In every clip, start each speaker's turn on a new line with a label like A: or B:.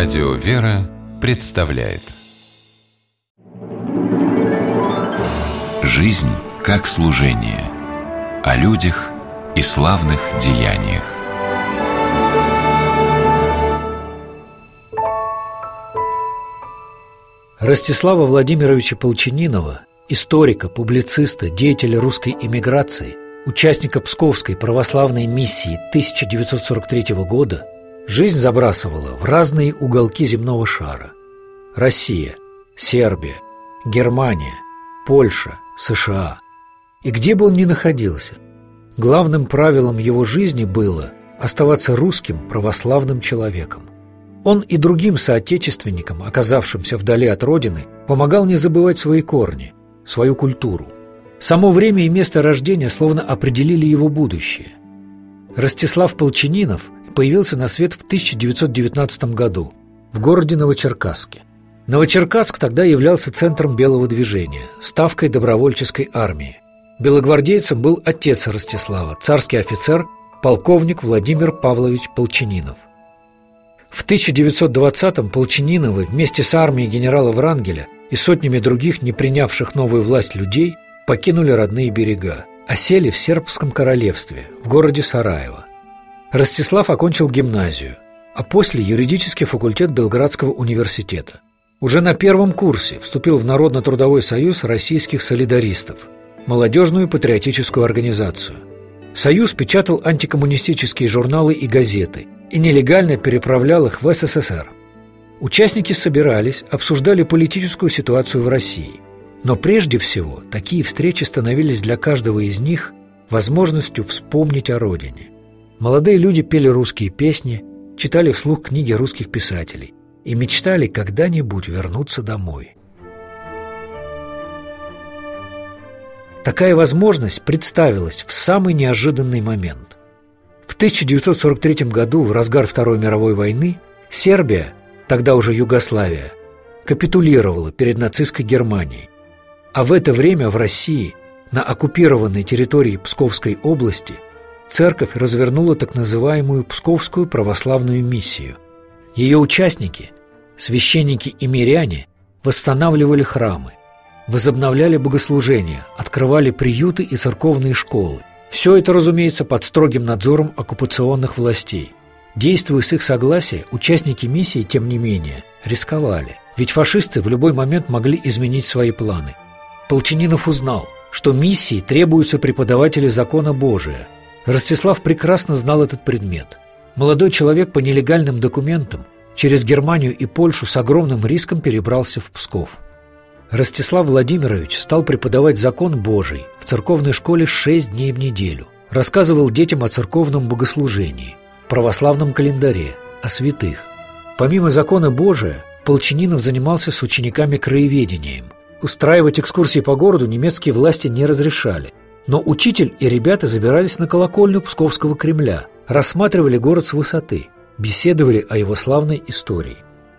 A: Радио «Вера» представляет «Жизнь как служение». О людях и славных деяниях.
B: Ростислава Владимировича Полчининова, историка, публициста, деятеля русской эмиграции, участника Псковской православной миссии 1943 года, жизнь забрасывала в разные уголки земного шара. Россия, Сербия, Германия, Польша, США. И где бы он ни находился, главным правилом его жизни было оставаться русским православным человеком. Он и другим соотечественникам, оказавшимся вдали от родины, помогал не забывать свои корни, свою культуру. Само время и место рождения словно определили его будущее. Ростислав Полчининов появился на свет в 1919 году в городе Новочеркасске. Новочеркасск тогда являлся центром белого движения, ставкой добровольческой армии. Белогвардейцем был отец Ростислава, царский офицер, полковник Владимир Павлович Полчининов. В 1920-м Полчининовы вместе с армией генерала Врангеля и сотнями других, не принявших новую власть людей, покинули родные берега, осели в Сербском королевстве, в городе Сараево. Ростислав окончил гимназию, а после юридический факультет Белградского университета. Уже на первом курсе вступил в Народно-трудовой союз российских солидаристов, молодежную патриотическую организацию. Союз печатал антикоммунистические журналы и газеты и нелегально переправлял их в СССР. Участники собирались, обсуждали политическую ситуацию в России. Но прежде всего такие встречи становились для каждого из них возможностью вспомнить о родине. Молодые люди пели русские песни, читали вслух книги русских писателей и мечтали когда-нибудь вернуться домой. Такая возможность представилась в самый неожиданный момент. В 1943 году, в разгар Второй мировой войны, Сербия, тогда уже Югославия, капитулировала перед нацистской Германией. А в это время в России, на оккупированной территории Псковской области, церковь развернула так называемую Псковскую православную миссию. Ее участники, священники и миряне, восстанавливали храмы, возобновляли богослужения, открывали приюты и церковные школы. Все это, разумеется, под строгим надзором оккупационных властей. Действуя с их согласия, участники миссии, тем не менее, рисковали. Ведь фашисты в любой момент могли изменить свои планы. Полчининов узнал, что миссии требуются преподаватели закона Божия. Ростислав прекрасно знал этот предмет. Молодой человек по нелегальным документам через Германию и Польшу с огромным риском перебрался в Псков. Ростислав Владимирович стал преподавать закон Божий в церковной школе 6 дней в неделю. Рассказывал детям о церковном богослужении, православном календаре, о святых. Помимо закона Божия, Полчининов занимался с учениками краеведением. Устраивать экскурсии по городу немецкие власти не разрешали. Но учитель и ребята забирались на колокольню Псковского Кремля, рассматривали город с высоты, беседовали о его славной истории.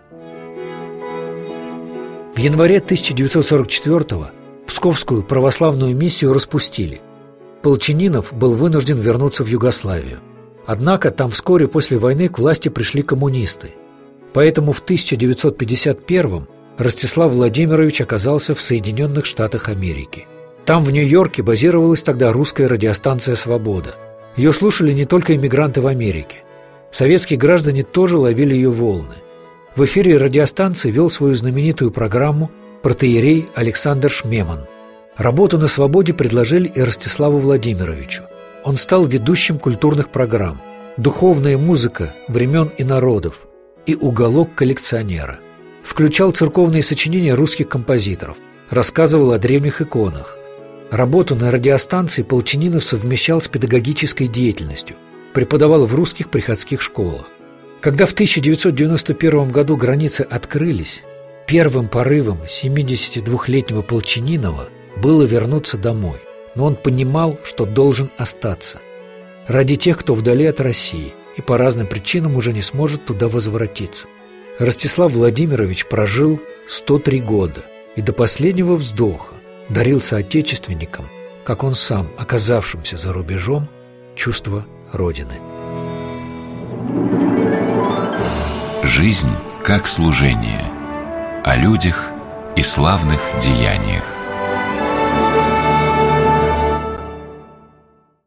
B: В январе 1944-го Псковскую православную миссию распустили. Полчининов был вынужден вернуться в Югославию. Однако там вскоре после войны к власти пришли коммунисты. Поэтому в 1951-м Ростислав Владимирович оказался в Соединенных Штатах Америки. Там, в Нью-Йорке, базировалась тогда русская радиостанция «Свобода». Ее слушали не только иммигранты в Америке. Советские граждане тоже ловили ее волны. В эфире радиостанции вел свою знаменитую программу протоиерей Александр Шмеман. Работу на «Свободе» предложили и Ростиславу Владимировичу. Он стал ведущим культурных программ «Духовная музыка времен и народов» и «Уголок коллекционера». Включал церковные сочинения русских композиторов, рассказывал о древних иконах. Работу на радиостанции Полчининов совмещал с педагогической деятельностью, преподавал в русских приходских школах. Когда в 1991 году границы открылись, первым порывом 72-летнего Полчининова было вернуться домой, но он понимал, что должен остаться. Ради тех, кто вдали от России и по разным причинам уже не сможет туда возвратиться. Ростислав Владимирович прожил 103 года и до последнего вздоха дарил соотечественникам, как он сам, оказавшимся за рубежом, чувство Родины.
A: Жизнь как служение, о людях и славных деяниях.